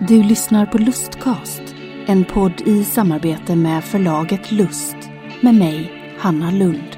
Du lyssnar på Lustcast, en podd i samarbete med förlaget Lust, med mig, Hanna Lund.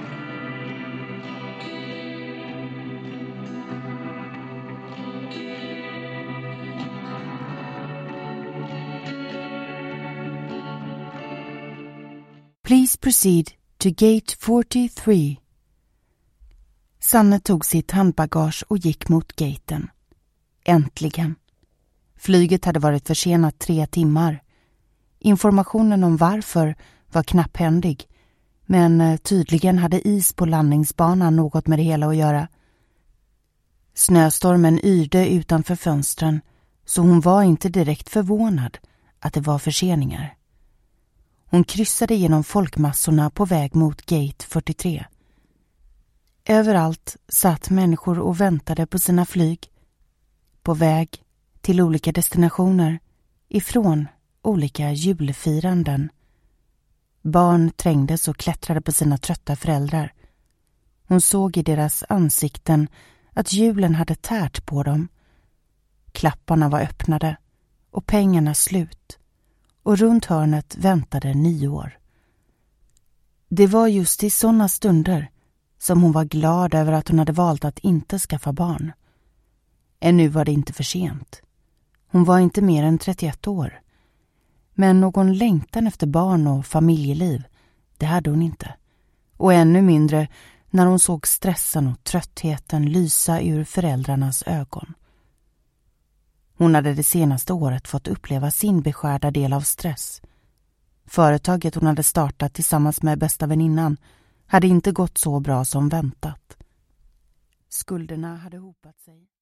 Please proceed to gate 43. Sanne tog sitt handbagage och gick mot gaten. Äntligen. Flyget hade varit försenat 3 timmar. Informationen om varför var knapphändig, men tydligen hade is på landningsbanan något med det hela att göra. Snöstormen yrde utanför fönstren, så hon var inte direkt förvånad att det var förseningar. Hon kryssade genom folkmassorna på väg mot gate 43. Överallt satt människor och väntade på sina flyg, på väg till olika destinationer, ifrån olika julfiranden. Barn trängdes och klättrade på sina trötta föräldrar. Hon såg i deras ansikten att julen hade tärt på dem. Klapparna var öppnade och pengarna slut, och runt hörnet väntade nyår. Det var just i sådana stunder som hon var glad över att hon hade valt att inte skaffa barn. Ännu var det inte för sent. Hon var inte mer än 31 år. Men någon längtan efter barn och familjeliv, det hade hon inte. Och ännu mindre när hon såg stressen och tröttheten lysa ur föräldrarnas ögon. Hon hade det senaste året fått uppleva sin beskärda del av stress. Företaget hon hade startat tillsammans med bästa väninnan hade inte gått så bra som väntat. Skulderna hade hopat sig.